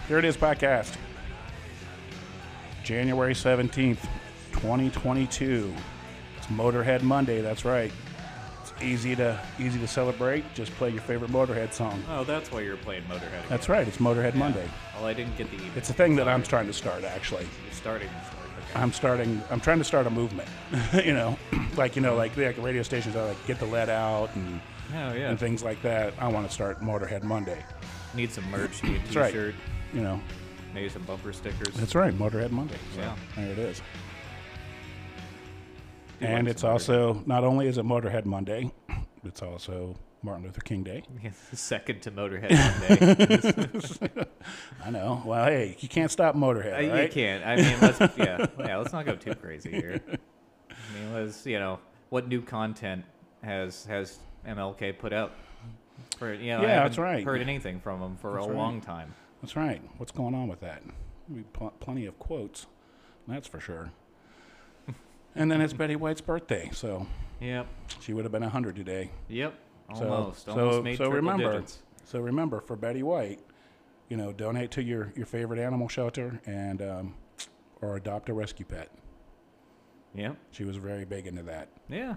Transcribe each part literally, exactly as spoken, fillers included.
Here it is, podcast. January seventeenth, twenty twenty-two. It's Motorhead Monday, that's right. It's easy to easy to celebrate. Just play your favorite Motorhead song. Oh, that's why you're playing Motorhead again. That's right, it's Motorhead Yeah. Monday. Well, I didn't get the email. It's a thing that Sorry. I'm trying to start, actually. You're starting to start. Okay. I'm starting, I'm trying to start a movement. you know, like, you know, like, like radio stations are like, get the lead out and, Oh, yeah. and things like that. I want to start Motorhead Monday. Need some merch, need a That's right. t-shirt, You know, maybe some bumper stickers. that's right, Motorhead Monday. So, Yeah. there it is. Do And like it's some also, not only is it Motorhead Monday, it's also Martin Luther King Day. Motorhead. Second to Motorhead Monday. I know. Well, hey, you can't stop Motorhead, Uh, right? You can't. I mean, let's yeah, yeah. Let's not go too crazy here. I mean, let's you know what new content has has M L K put out? For you know, I Yeah, haven't that's right. Heard anything from him for That's a right. long time. That's right. What's going on with that? We pl- plenty of quotes, that's for sure. And then it's Betty White's birthday, so Yep. she would have been one hundred today. Yep. So- Almost. so, Almost made so triple remember, digits. so remember for Betty White, you know, donate to your, your favorite animal shelter and um, or adopt a rescue pet. Yep. She was very big into that. Yeah.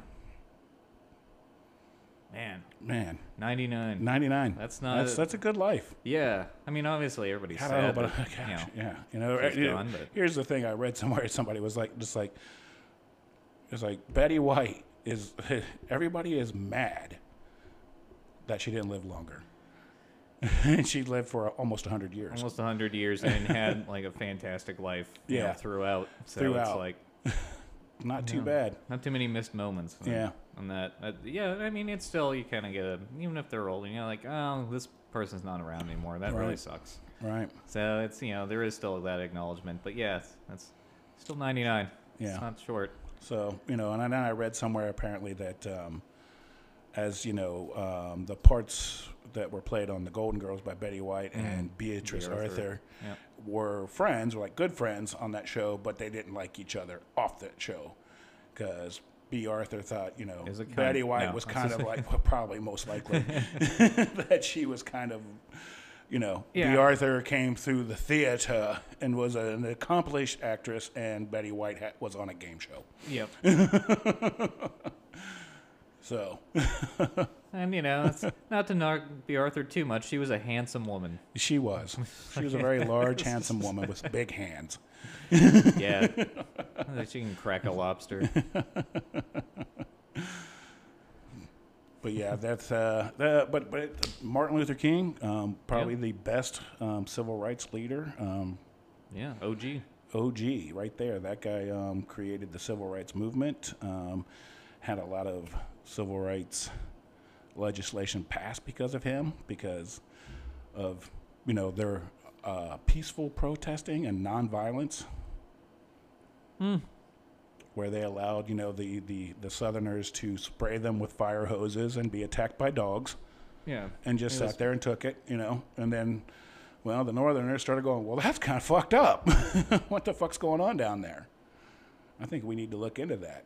Man, Man, ninety-nine. ninety-nine. That's not. That's that's a good life. Yeah. I mean, obviously everybody's I sad. don't know, but that, gosh, you know, yeah, you know. she's you know, gone, but- here's the thing: I read somewhere somebody was like, just like, it's like Betty White is. Everybody is mad that she didn't live longer, and she lived for almost a hundred years. almost a hundred years and had like a fantastic life. You Yeah. know, throughout. So Throughout. it's like Not too Yeah. bad. not too many missed moments. on- Yeah. On that. Uh, yeah. I mean, it's still you kind of get a even if they're old. You know, like oh, this person's not around anymore. That really Right. sucks. Right. So it's you know there is still that acknowledgement, but yeah, it's, that's still ninety-nine. Yeah. It's not short. So, you know, and then I read somewhere apparently that um, as, you know, um, the parts that were played on The Golden Girls by Betty White and Beatrice Bea Arthur. Arthur Yeah. were friends, were like good friends on that show, but they didn't like each other off that show because B. Arthur thought, you know, Is it kind- Betty White no, was I was kind just of like, well, probably most likely, that she was kind of, you know, Yeah. B. Arthur came through the theater and was an accomplished actress, and Betty White ha- was on a game show. Yep. So And you know, it's not to knock B. Arthur too much. She was a handsome woman. she was. She was a very large, handsome woman with big hands. Yeah. She can crack a lobster. But yeah, that's uh, the, but but Martin Luther King, um, probably Yep. the best um, civil rights leader. Um, Yeah. O G. O G, right there. That guy um, created the civil rights movement. Um, had a lot of civil rights legislation passed because of him, because of you know their uh, peaceful protesting and nonviolence. Hmm. Where they allowed, you know, the, the, the Southerners to spray them with fire hoses and be attacked by dogs, Yeah. and just It sat was- there and took it, you know. And then, well, the Northerners started going, well, that's kind of fucked up. What the fuck's going on down there? I think we need to look into that.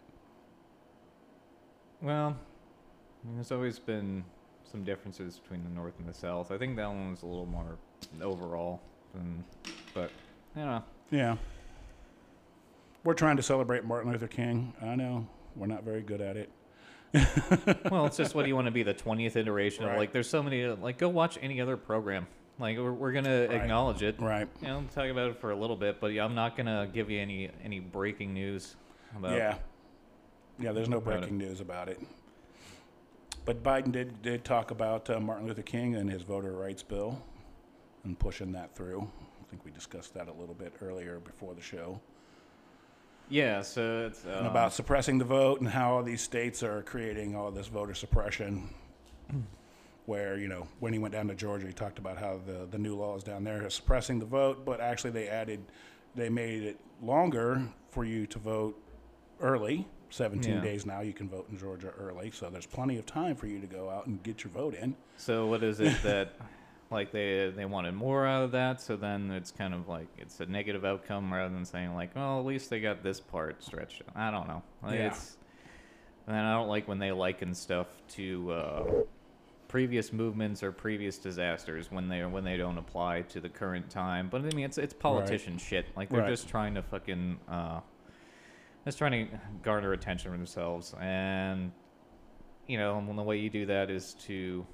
Well, I mean, there's always been some differences between the North and the South. I think that one was a little more overall, than, but you know. Yeah. We're trying to celebrate Martin Luther King. I know we're not very good at it. Well, it's just what do you want to be the twentieth iteration Right. of? Like, there's so many. Like, go watch any other program. Like, we're, we're gonna Right. acknowledge it. Right. You know, talk about it for a little bit, but yeah, I'm not gonna give you any any breaking news about. Yeah. Yeah, there's no About breaking news about it. But Biden did, did talk about uh, Martin Luther King and his voter rights bill and pushing that through. I think we discussed that a little bit earlier before the show. Yeah. So it's And um, about suppressing the vote and how all these states are creating all this voter suppression. Where, you know, when he went down to Georgia, he talked about how the, the new laws down there are suppressing the vote, but actually they added, they made it longer for you to vote early. seventeen Yeah. days now you can vote in Georgia early, so there's plenty of time for you to go out and get your vote in. So what is it that, like they they wanted more out of that? So then it's kind of like it's a negative outcome rather than saying like, well, at least they got this part stretched. I don't know. Like, Yeah. It's and I don't like when they liken stuff to uh, previous movements or previous disasters when they when they don't apply to the current time. But I mean, it's it's politician shit. Like they're Right. just trying to fucking uh, just trying to garner attention for themselves, and you know, and the way you do that is to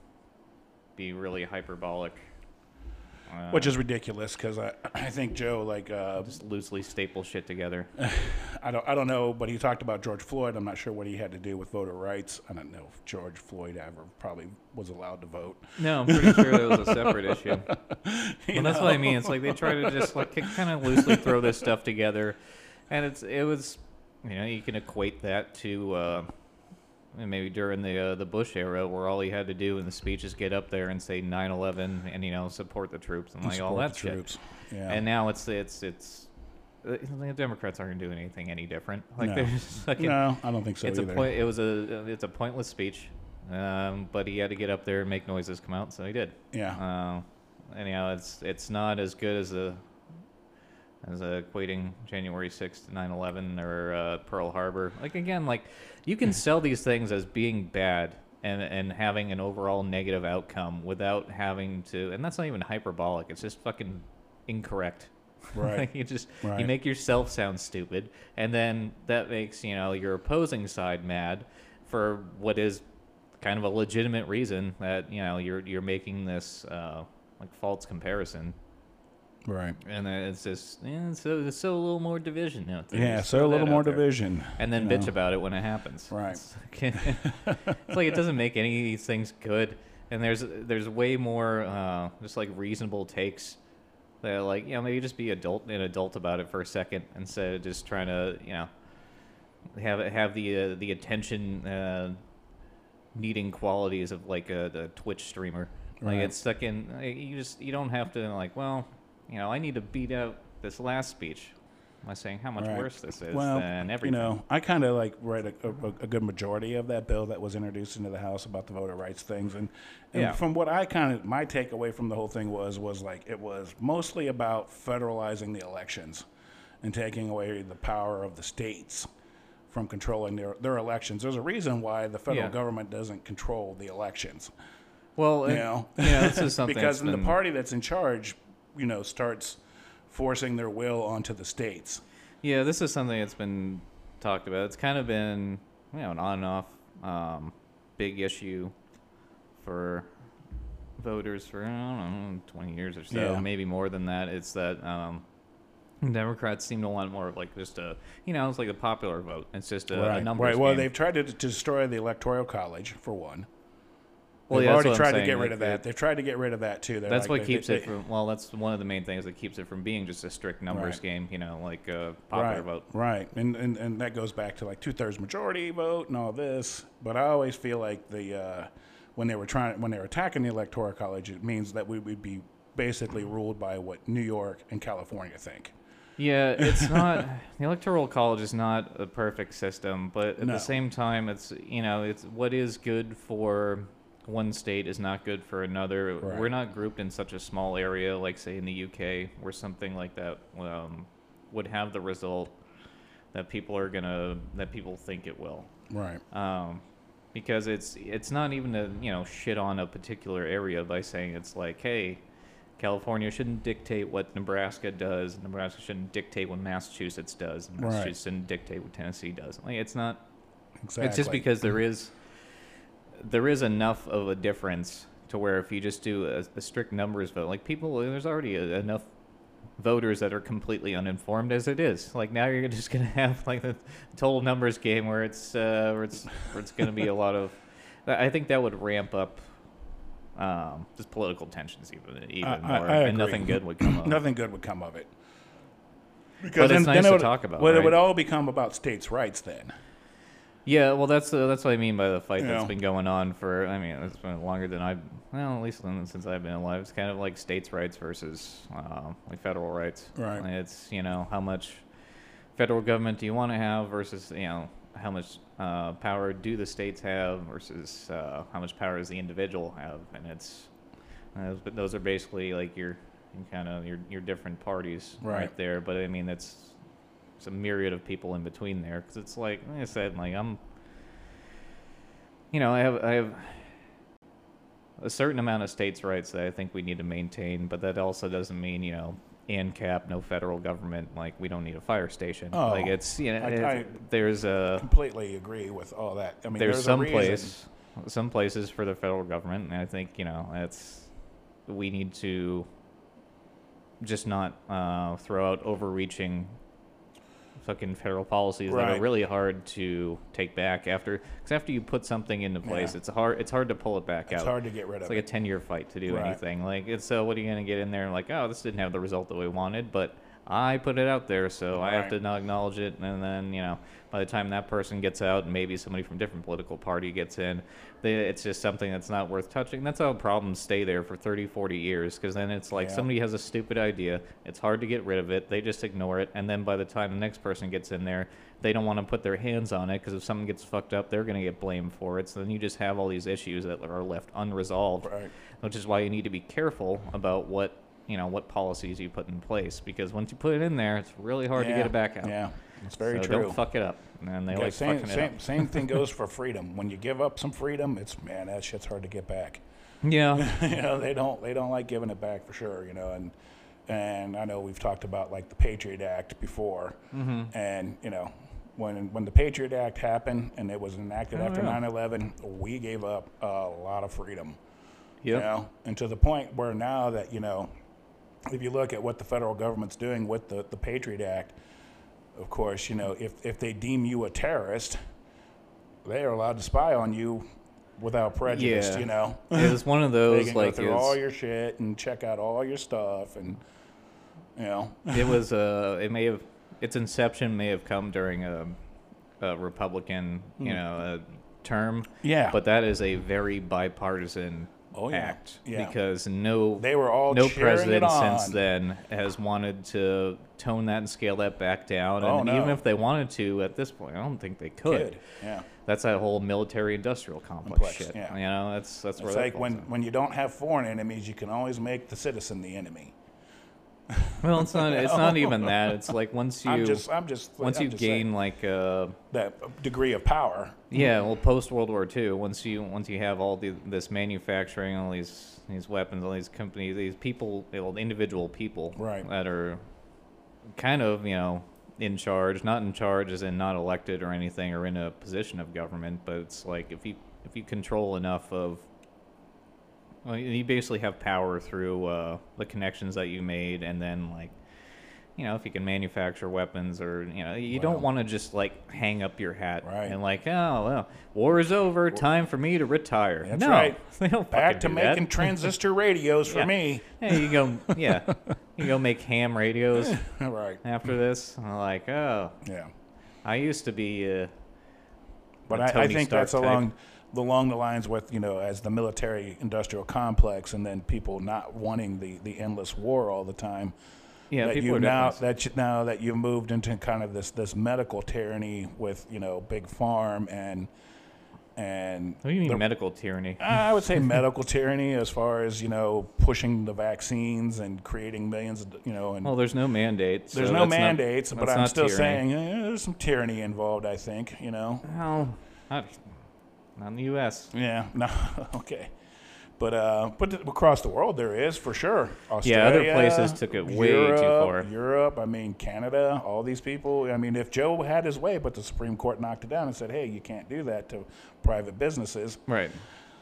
be really hyperbolic. Uh, Which is ridiculous because I, I think Joe, like, uh, just loosely staple shit together. I don't I don't know, but he talked about George Floyd. I'm not sure what he had to do with voter rights. I don't know if George Floyd ever probably was allowed to vote. No, I'm pretty sure that was a separate issue. You Well, that's know? what I mean. It's like they try to just like kind of loosely throw this stuff together, and it's it was, you know, you can equate that to uh, maybe during the uh, the Bush era, where all he had to do in the speech is get up there and say nine eleven and you know support the troops and like all Support that the shit. troops. Yeah. And now it's it's it's uh, the Democrats aren't doing anything any different. Like No. they're just fucking. no, I don't think so it's either. a point. It was a it's a pointless speech, um, but he had to get up there and make noises come out, so he did. Yeah. Uh, anyhow, it's it's not as good as a as a equating January sixth to nine eleven or uh, Pearl Harbor. Like again, like you can sell these things as being bad and and having an overall negative outcome without having to, and that's not even hyperbolic. It's just fucking incorrect. Right. Like you just you Right. make yourself sound stupid, and then that makes you know your opposing side mad for what is kind of a legitimate reason that you know you're you're making this uh, like false comparison, Right. and then it's just yeah, so it's so a little more division out there. Yeah. Just So throw a little that more out there. division. and then you bitch know. about it when it happens. Right. It's like, it's like it doesn't make any of these things good, and there's there's way more uh, just like reasonable takes. That like you know maybe just be adult an adult about it for a second instead of just trying to you know have have the uh, the attention uh, needing qualities of like a the Twitch streamer. Like Right. it's stuck in like, you just you don't have to like well you know I need to beat out this last speech by saying how much Right. worse this is Well, than everything. you know, I kind of like read a, a, a good majority of that bill that was introduced into the House about the voter rights things, and, and Yeah. from what I kind of my takeaway from the whole thing was was like it was mostly about federalizing the elections and taking away the power of the states from controlling their their elections. There's a reason why the federal Yeah. government doesn't control the elections. Well, You it- know, yeah, this is something because that's then the been- party that's in charge, you know, starts forcing their will onto the states. Yeah, this is something that's been talked about. It's kind of been, you know, an on and off um, big issue for voters for, I don't know, twenty years or so, Yeah. maybe more than that. It's that um, Democrats seem to want more of like just a, you know, it's like a popular vote. It's just a, a numbers right. Well, game. they've tried to, to destroy the electoral college for one. Well, They've yeah, that's already what I'm tried to saying, get rid like of the- that. They've tried to get rid of that too. They're That's like, what they- keeps they- it from. Well, that's one of the main things that keeps it from being just a strict numbers Right. game. You know, like a popular right, vote. Right, and, and and that goes back to like two thirds majority vote and all this. But I always feel like the uh, when they were trying when they were attacking the electoral college, it means that we would be basically ruled by what New York and California think. Yeah, it's not the electoral college is not a perfect system, but at No. the same time, it's you know, it's what is good for one state is not good for another. Right. We're not grouped in such a small area, like say in the U K, where something like that um, would have the result that people are gonna that people think it will. Right, Um, because it's it's not even to you know shit on a particular area by saying it's like, hey, California shouldn't dictate what Nebraska does. Nebraska shouldn't dictate what Massachusetts does. And Right. Massachusetts shouldn't dictate what Tennessee does. Like it's not. exactly. It's just because there is there is enough of a difference to where if you just do a, a strict numbers vote, like people, there's already a, enough voters that are completely uninformed as it is. Like now you're just gonna have like the total numbers game where it's uh, where it's where it's gonna be a lot of. I think that would ramp up um, just political tensions even even I- I- more, I and agree. nothing good would come of it. Nothing good would come of it. But it's nice it to would, talk about, Well, it would right? all become about states' rights then. Yeah, well, that's uh, that's what I mean by the fight You that's know. been going on for. I mean, it's been longer than I've. Well, at least since I've been alive, it's kind of like states' rights versus uh, like federal rights. Right. Like, it's you know how much federal government do you want to have versus you know how much uh, power do the states have versus uh, how much power does the individual have, and it's uh, but those are basically like your kind of your your different parties right. Right. there. But I mean, it's it's a myriad of people in between there because it's like, like I said, like I'm, you know, I have I have a certain amount of states' rights that I think we need to maintain, but that also doesn't mean, you know, ANCAP, no federal government, like we don't need a fire station. Oh, like it's, you know, I- it- I there's a, Completely agree with all that. I mean, there's, there's, some a reason. place, some places for the federal government, and I think, you know, that's, we need to just not uh, throw out overreaching fucking federal policies that Right. are really hard to take back after, because after you put something into place, Yeah. it's hard, it's hard to pull it back It's out. hard to get rid It's of like a it. ten-year fight to do Right. anything. Like, it's so what are you gonna get in there and like, oh, this didn't have the result that we wanted, but I put it out there, so I have Right. to not acknowledge it. And then, you know, by the time that person gets out, and maybe somebody from a different political party gets in, they, it's just something that's not worth touching. That's how problems stay there for thirty, forty years, because then it's like Yeah. somebody has a stupid idea, it's hard to get rid of it, they just ignore it, and then by the time the next person gets in there, they don't want to put their hands on it, because if something gets fucked up, they're going to get blamed for it. So then you just have all these issues that are left unresolved, Right. which is why you need to be careful about what, you know, what policies you put in place, because once you put it in there, it's really hard to Yeah. get it back out. Yeah, it's very so true. Don't fuck it up, and they Yeah, like same, fucking same, it up. same thing goes for freedom. When you give up some freedom, it's man, that shit's hard to get back. Yeah, you know, they don't they don't like giving it back for sure. You know, and and I know we've talked about like the Patriot Act before, mm-hmm. and you know, when when the Patriot Act happened and it was enacted Oh, after yeah. nine eleven, we gave up a lot of freedom. Yep. You know, and to the point where now that, you know, if you look at what the federal government's doing with the, the Patriot Act, of course, you know, if, if they deem you a terrorist, they are allowed to spy on you without prejudice, Yeah. you know. It was one of They those can like go it through all was, your shit and check out all your stuff and, you know. it was uh it may have its inception may have come during a, a Republican, you Hmm. know, uh term, Yeah. but that is a very bipartisan Oh, yeah. act Yeah. because no They were all no cheering it president since on. then has wanted to tone that and scale that back down. Oh, And no. even if they wanted to at this point, I don't think they could. Kid. Yeah. That's that whole military-industrial complex, Complex, shit. yeah. You know, that's that's where It's that like falls when, in. when you don't have foreign enemies, you can always make the citizen the enemy. Well, it's not. It's not even that. It's like once you I'm just, I'm just, once I'm you just gain saying like uh that degree of power. yeah, well, post World War Two, once you once you have all the, this manufacturing, all these these weapons, all these companies, these people, you know, individual people Right. that are kind of, you know, in charge, not in charge as in not elected or anything or in a position of government, but it's like if you if you control enough of, well, you basically have power through uh, the connections that you made, and then like, you know, if you can manufacture weapons, or you know, you don't Wow. want to just like hang up your hat Right. and like, oh well, war is over, time for me to retire. That's no, right. they don't Back fucking to do making that. transistor radios for Yeah. me. Hey, you go, yeah, you go make ham radios Right. after this. I'm like, oh, Yeah. I used to be. Uh, But a I, I Tony think Stark that's type. along along the lines with, you know, as the military industrial complex, and then people not wanting the, the endless war all the time. Yeah, that people you are now definitely- that you, now that you've moved into kind of this this medical tyranny with, you know, big farm and and What do you mean the- medical tyranny? I would say medical tyranny as far as, you know, pushing the vaccines and creating millions of, you know, and Well, there's no mandates. there's so no that's not- mandates, but that's I'm not still tyranny. saying eh, there's some tyranny involved, I think, you know. Well, not, not in the U S Yeah, no, okay. But uh, but th- across the world there is for sure. Yeah, other Australia, places took it way too Europe, far. Europe, I mean Canada, all these people. I mean, if Joe had his way, but the Supreme Court knocked it down and said, "Hey, you can't do that to private businesses." Right.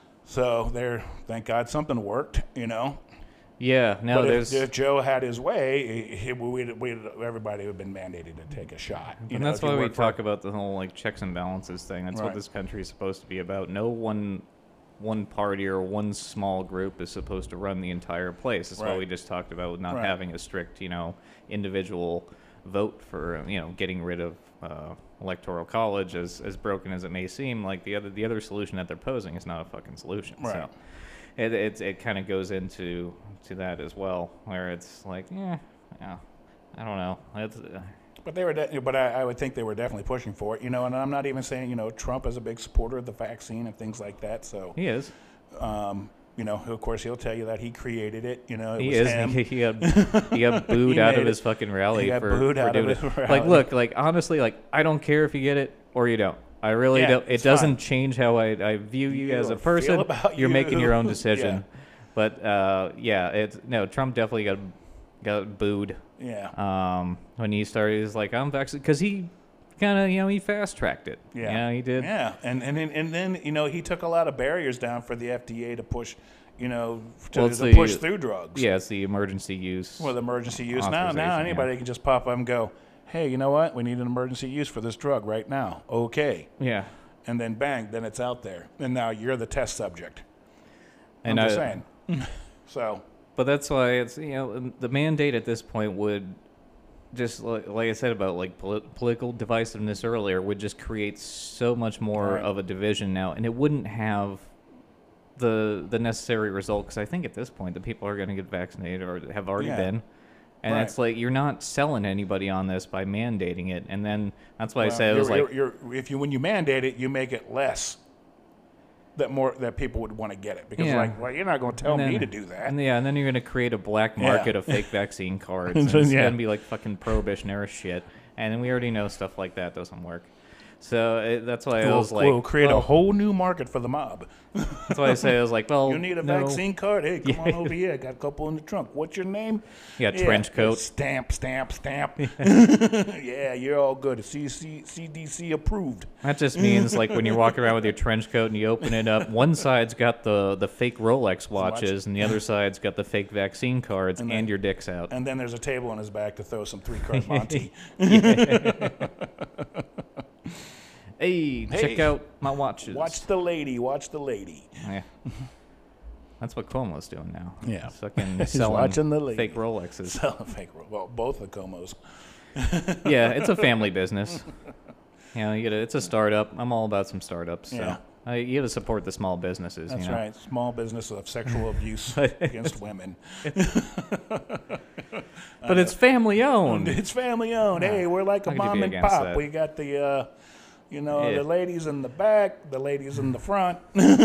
So there, thank God something worked, you know. Yeah. No, but if, there's. if Joe had his way, he, he, we'd, we'd, everybody would have been mandated to take a shot. You And know, that's if you why we work for- talk about the whole like checks and balances thing. That's Right. what this country is supposed to be about. No one, one party or one small group is supposed to run the entire place. That's Right. what we just talked about, not Right. having a strict, you know, individual vote for, you know, getting rid of uh, electoral college. As as broken as it may seem, like the other the other solution that they're posing is not a fucking solution. Right. So it it, it kind of goes into to that as well, where it's like, yeah, yeah, I don't know. It's, uh, But they were, de- but I, I would think they were definitely pushing for it, you know. And I'm not even saying, you know, Trump is a big supporter of the vaccine and things like that. So, he is. um, you know, of course, he'll tell you that he created it. You know, it He was is. him. He, he got he got booed He out made of his it. fucking rally He got for, booed for out of doing his it. rally. Like, look, like honestly, like I don't care if you get it or you don't. I really Yeah, don't. It it's doesn't fine. change how I, I view you, You as a or feel person. about You're making you. your own decision. Yeah. But uh, yeah, it's no. Trump definitely got got booed. Yeah. Um, when he started, he's like, I'm vaccinated, because he kind of, you know, he fast tracked it. Yeah. Yeah, he did. Yeah, and and then, and then you know he took a lot of barriers down for the F D A to push, you know, to, Well, it's to the- push through drugs. Yeah, it's the emergency use. With emergency use now, now Authorization, anybody yeah. can just pop up and go, hey, you know what? We need an emergency use for this drug right now. Okay, Yeah. and then bang, then it's out there, and now you're the test subject. And I'm just I- saying. So But that's why it's, you know, the mandate at this point would just, like, like I said about like polit- political divisiveness earlier, would just create so much more Right. of a division now, and it wouldn't have the the necessary result, because I think at this point the people are going to get vaccinated or have already Yeah. been. And Right. it's like you're not selling anybody on this by mandating it, and then that's why I well, say it was you're- like, you're- you're- if you when you mandate it, you make it less that more that people would want to get it because Yeah. like, well, you're not going to tell and then- me to do that. And yeah, and then you're gonna create a black Yeah. market of fake vaccine cards. And it's Yeah. gonna be like fucking prohibition era shit. And then we already know stuff like that doesn't work. So it, that's why I We'll, was like, we'll create well, a whole new market for the mob. that's why I say I was like, well, You need a no. vaccine card? Hey, come Yeah. on over here. I got a couple in the trunk. What's your name? Yeah, trench coat. Stamp, stamp, stamp. Yeah, you're all good. C C C D C approved. That just means like when you're walking around with your trench coat and you open it up, one side's got the the fake Rolex watches, and the other side's got the fake vaccine cards, and, then- your dick's out. And then there's a table on his back to throw some three card Monty. Hey, check Hey, out my watches. Watch the lady. Watch the lady. Yeah. That's what Cuomo's doing now. Yeah. He's fucking He's selling watching the lady. fake Rolexes. Selling fake. Well, both the Comos. Yeah, it's a family business. You know, you gotta, it's a startup. I'm all about some startups. So Yeah. uh, you got to support the small businesses. That's you know? right. Small business of sexual abuse against women. But it's family owned. It's family owned. Hey, we're like a How could you mom be and against pop. that? We got the, uh, you know, Yeah. the ladies in the back, the ladies in the front.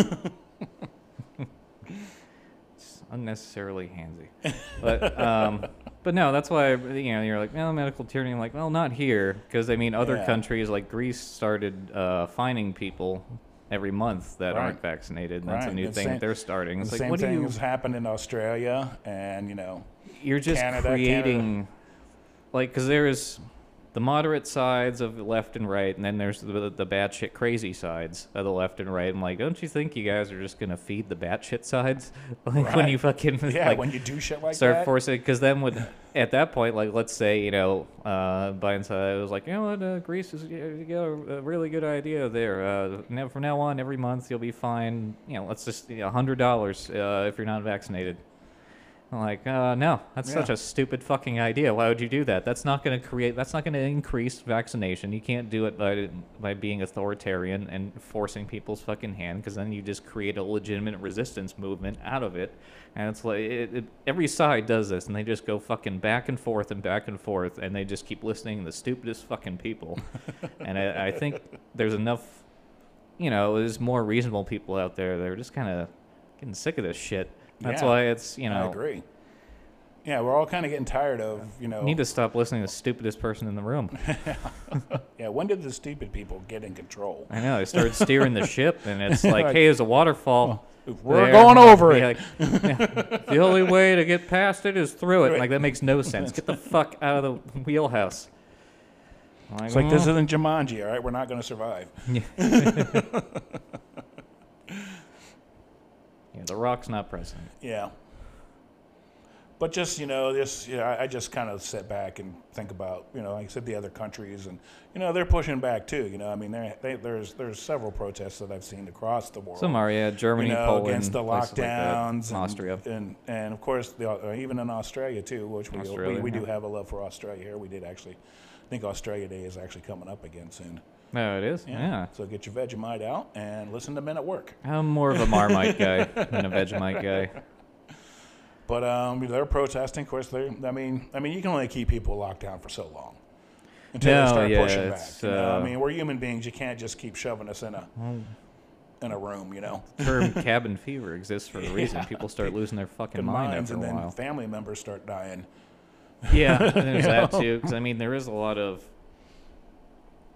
It's unnecessarily handsy. But um, but no, that's why you know you're like, well, medical tyranny. I'm like, well, not here, because I mean, other Yeah. countries like Greece started uh, fining people every month that Right. aren't vaccinated. And that's a Right. new The thing same- that they're starting. It's the like, same what do thing you? has happened in Australia, and you know, You're just Canada, creating, like, because there's the moderate sides of the left and right, and then there's the, the batshit crazy sides of the left and right. I'm like, don't you think you guys are just gonna feed the batshit sides? Like when Right. you fucking yeah, like when you do shit like start that, forcing, because then would at that point, like, let's say you know, uh, Biden side was like, you know what, uh, Greece is you got a, a really good idea there. Uh, now from now on, every month you'll be fined. You know, let's just a you know, hundred dollars uh, if you're not vaccinated. I'm like, uh, no, that's Yeah. such a stupid fucking idea. Why would you do that? That's not going to create, that's not going to increase vaccination. You can't do it by by being authoritarian and forcing people's fucking hand, because then you just create a legitimate resistance movement out of it. And it's like, it, it, every side does this, and they just go fucking back and forth and back and forth, and they just keep listening to the stupidest fucking people. And I, I think there's enough, you know, there's more reasonable people out there that are just kind of getting sick of this shit. That's Yeah. why it's, you know, I agree. Yeah, we're all kind of getting tired of, you know. need to stop listening to the stupidest person in the room. Yeah, when did the stupid people get in control? I know. They started steering the ship, and it's like, Like, hey, there's a waterfall. We're there. going over Be it. like, yeah, the only way to get past it is through it. Right. Like, that makes no sense. Get the fuck out of the wheelhouse. Like, It's like this "Mm." isn't Jumanji, all right? We're not going to survive. Yeah, the Rock's not president. Yeah. But just, you know, this, you know, I I just kind of sit back and think about, you know, like I said, the other countries, and, you know, they're pushing back too. You know, I mean, they're- they, there's there's several protests that I've seen across the world. Some are, yeah. Germany, you know, Poland, against the places like that. lockdowns, and, Austria. and and of course, the, uh, even in Australia too, which we Australia, we, we do yeah. have a love for Australia here. We did actually, I think Australia Day is actually coming up again soon. No, it is. Yeah. So get your Vegemite out and listen to Men at Work. I'm more of a Marmite guy than a Vegemite guy. But um, they're protesting. Of course, they. I mean, I mean, you can only keep people locked down for so long until No, they start yeah, pushing back. it's, You know? I uh, mean, we're human beings. You can't just keep shoving us in a in a room. You know, The term cabin fever exists for a reason. Yeah. People start losing their fucking Good mind minds, after and a then while. family members start dying. Yeah, there's You that know? too. Because I mean, there is a lot of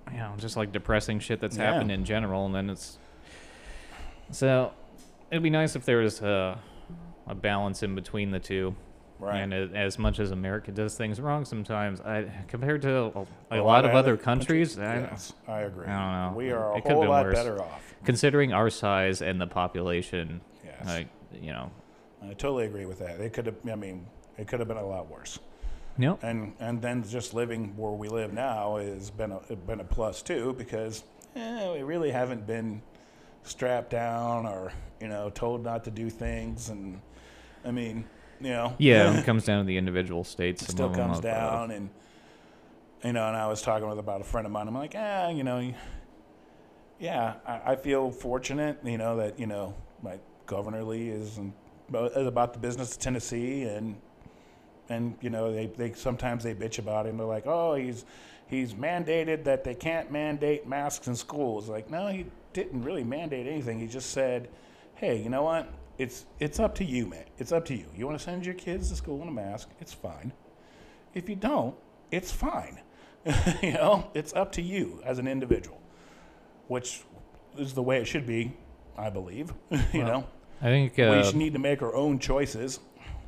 you know, just like depressing shit that's Yeah. happened in general, and then it's so it'd be nice if there was a, a balance in between the two. Right. And a- as much as America does things wrong sometimes, I compared to a, a A lot of other countries, I, yes, I agree. I don't know. We are a It could've whole been lot worse. better off. considering our size and the population, Yes. like you know, I totally agree with that. It could have. I mean, it could have been a lot worse. no, And and then just living where we live now has been a been a plus too, because eh, we really haven't been strapped down or you know told not to do things, and I mean you know yeah, it comes down to the individual states. it Some still of 'em comes have, uh, down, and you know, and I was talking with about a friend of mine. I'm like, ah, you know, yeah, I, I feel fortunate, you know, that you know my Governor Lee is in, is about the business of Tennessee, and and you know they, they sometimes they bitch about him. They're like, oh, he's he's mandated that they can't mandate masks in schools. Like, no, he didn't really mandate anything. He just said, hey, you know what? It's it's up to you, man. It's up to you. You want to send your kids to school in a mask? It's fine. If you don't, it's fine. You know, it's up to you as an individual, which is the way it should be, I believe. you Well, know, I think we uh, should need to make our own choices.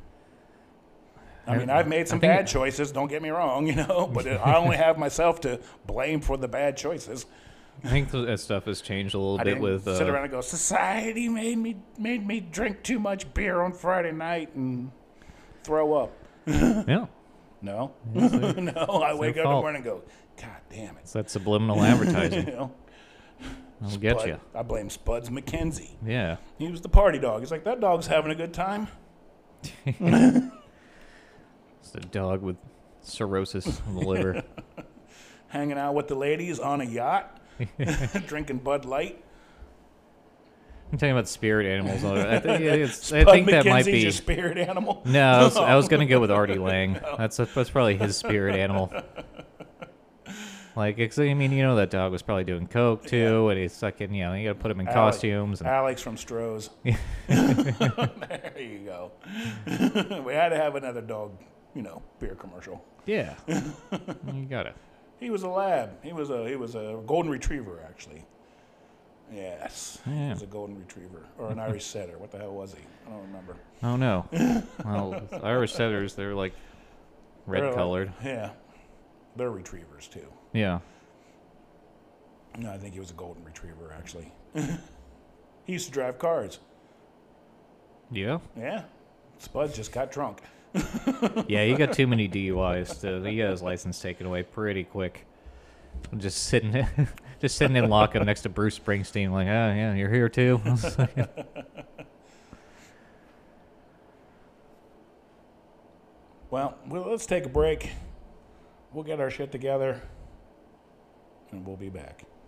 I I- mean, I've made some I think bad it- choices. Don't get me wrong, you know, but I only have myself to blame for the bad choices. I think th- that stuff has changed a little I bit didn't with. Uh, sit around and go, society made me made me drink too much beer on Friday night and throw up. yeah, No, It's their- no. I wake up in the fault. morning and go, God damn it. it's that subliminal advertising. you know, I'll get Spud- you. I blame Spuds McKenzie. Yeah. He was the party dog. He's like, that dog's having a good time. It's a dog with cirrhosis of the liver. Hanging out with the ladies on a yacht, drinking Bud Light. I'm talking about spirit animals. I think, it's, I Spud think that might McKenzie's be. your spirit animal. No, I was, I was going to go with Artie Lang. That's that's probably his spirit animal. Like, it's, I mean, you know, that dog was probably doing coke too, and he's fucking, you know, you got to put him in Ale- costumes. And, Alex from Stroh's. There you go. We had to have another dog, you know, beer commercial. yeah, you got it. He was a lab. He was a he was a golden retriever, actually. Yes, he Yeah. was a golden retriever or an Irish setter. What the hell was he? I don't remember. Oh no. Well, Irish setters, they're like They're red like- colored. Yeah, they're retrievers too. Yeah. No, I think he was a golden retriever, actually. He used to drive cars. Yeah. Yeah, Spud just got drunk. Yeah, he got too many D U Is. To, he got his license taken away pretty quick. Just sitting, just sitting in lockup next to Bruce Springsteen, like, oh yeah, you're here too. Well, well, let's take a break. We'll get our shit together, and we'll be back.